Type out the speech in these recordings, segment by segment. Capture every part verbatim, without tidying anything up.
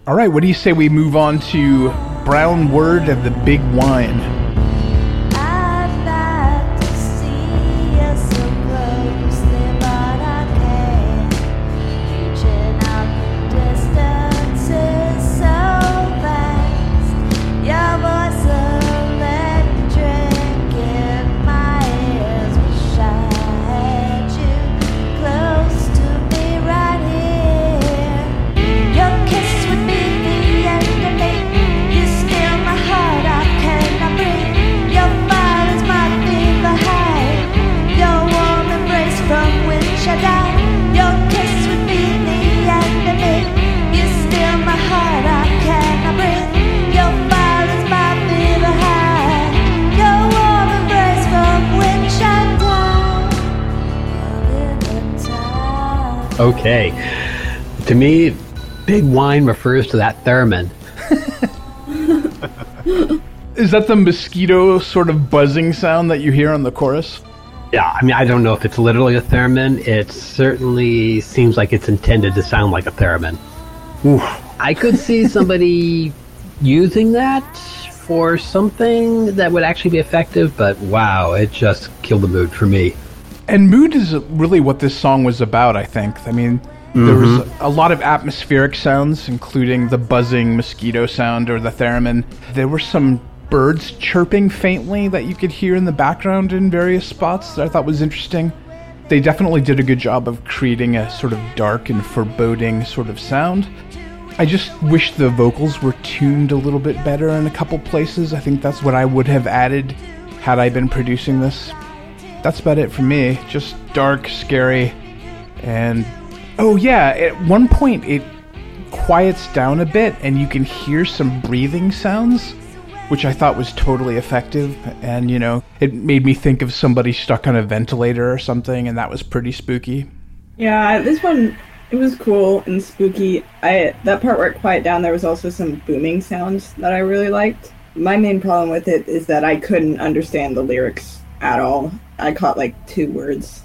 All right, what do you say we move on to Brown Word and the Big Wine? Okay. To me, Big Wine refers to that theremin. Is that the mosquito sort of buzzing sound that you hear on the chorus? Yeah, I mean, I don't know if it's literally a theremin. It certainly seems like it's intended to sound like a theremin. Oof. I could see somebody using that for something that would actually be effective, but wow, it just killed the mood for me. And mood is really what this song was about, I think. I mean, mm-hmm. there was a lot of atmospheric sounds, including the buzzing mosquito sound or the theremin. There were some birds chirping faintly that you could hear in the background in various spots that I thought was interesting. They definitely did a good job of creating a sort of dark and foreboding sort of sound. I just wish the vocals were tuned a little bit better in a couple places. I think that's what I would have added had I been producing this. That's about it for me. Just dark, scary, and oh yeah, at one point it quiets down a bit and you can hear some breathing sounds, which I thought was totally effective, and you know, it made me think of somebody stuck on a ventilator or something, and that was pretty spooky. Yeah, this one, it was cool and spooky. I that part where it quieted down, there was also some booming sounds that I really liked. My main problem with it is that I couldn't understand the lyrics at all. I caught like two words.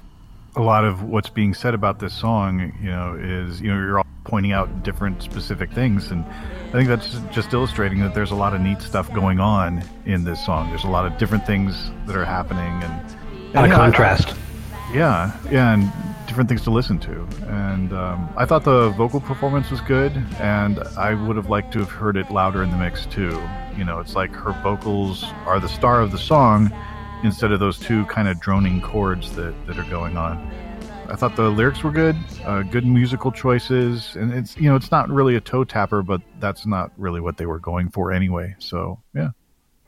A lot of what's being said about this song, you know, is, you know, you're all pointing out different specific things, and I think that's just illustrating that there's a lot of neat stuff going on in this song. There's a lot of different things that are happening, and a lot of contrast. I, yeah, yeah, and different things to listen to. And um, I thought the vocal performance was good, and I would have liked to have heard it louder in the mix too. You know, it's like her vocals are the star of the song, instead of those two kind of droning chords that, that are going on. I thought the lyrics were good, uh, good musical choices, and it's, you know, it's not really a toe tapper, but that's not really what they were going for anyway. So, yeah.